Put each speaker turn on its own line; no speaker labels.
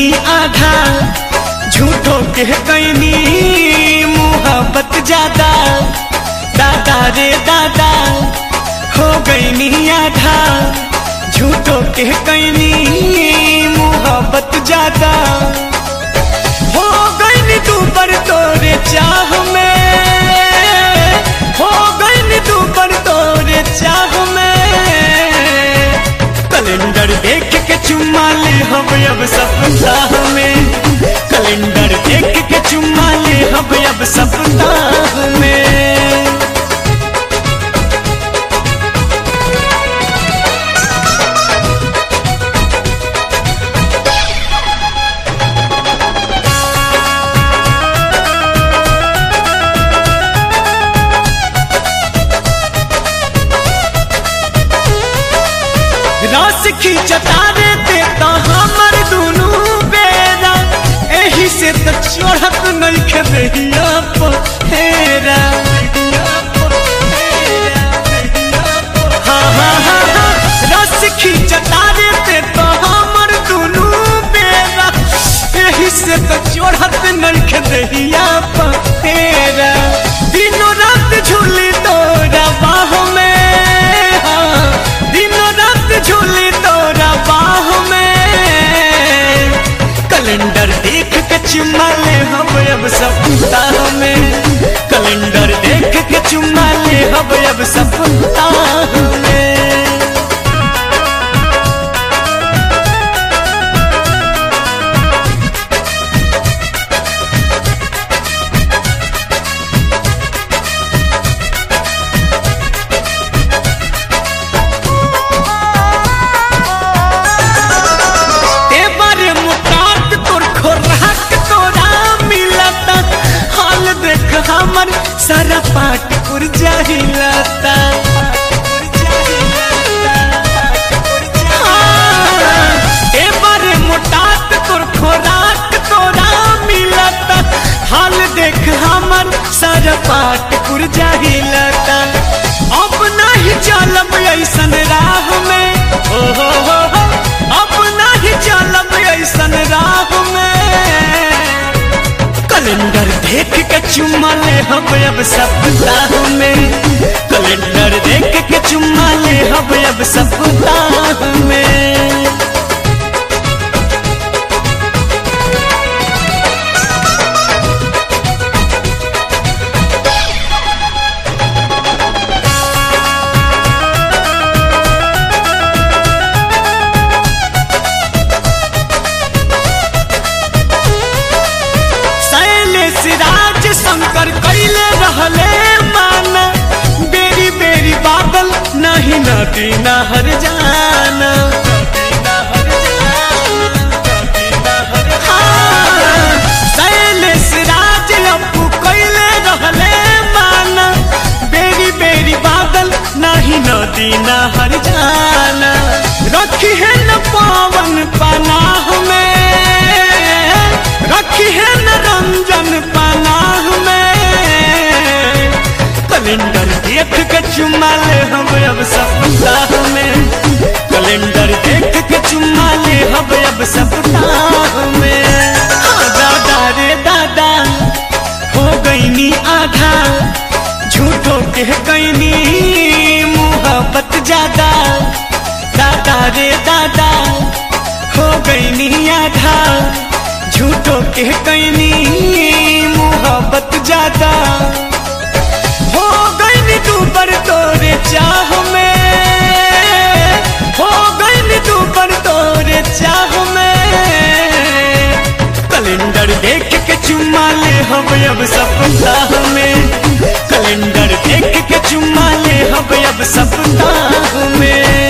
गईनी आधा झूठो के कैनी मुहब्बत ज्यादा दादा रे दादा हो गईनी आधा झूठो के कैनी मुहब्बत ज्यादा हो गईनी तू पर तोरे चाह में हो गईनी तू पर तोरे चाह में कैलेंडर देख के चुम्मा ले हम अब सप्ताह में कैलेंडर देख के चुम्मा ले हम अब सप्ताह में रास खींचता रे देता हमर दुनू बेरा एही से त चढ़त नहीं खेदिया पहेरा हाँ हाँ हाँ हाँ रास खींचता रे देता हमर दुनू बेरा एही से त चढ़त नहीं खेदिया पहेरा दिनों रात झूली तोरा बाह में झूली तोरा बाह में कैलेंडर देख के चुम्मा ले हम अब सप्ताह में कैलेंडर देख के चुम्मा ले हम अब सप्ताह में हमर सारा पाट पुरजा हिलाता ए बारे मोटात तोर खोराक तोरा मिलता हाल देख हमर सारा पाट पुरजा हिलाता अब नहीं चलब ऐसन राह में ओ हो अब नहीं चलब ऐसन राह में कैलेंडर देख के चुम्मा ले हम अब सप्ताह में कैलेंडर देख के चुम्मा ले हम अब सप्ताह में राज शंकर कैले रहले माना बेरी बेरी बादल नहीं नदी नहर जाना शैलेश राज अप्पू कैले रहले माना बेरी बेरी बादल नहीं नदी नहर जाना रखी है न पावन पनाह में रखी है न रंजन पनाह में कैलेंडर देख के चुम्मा ले हम अब सप्ताह में कैलेंडर देख के चुम्मा ले हम अब सप्ताह में हाँ दादा रे दादा हो गईनी आधा झूठो के कैनी मुहब्बत ज्यादा दादा रे दादा हो गईनी आधा झूठो के कैनी मुहब्बत ज्यादा हो गईनी तू पर तोरे चाह में हो गईनी तू पर तोरे चाह में कैलेंडर देख के चुम्मा ले हम अब सप्ताह में कैलेंडर देख के चुम्मा ले हम अब सप्ताह में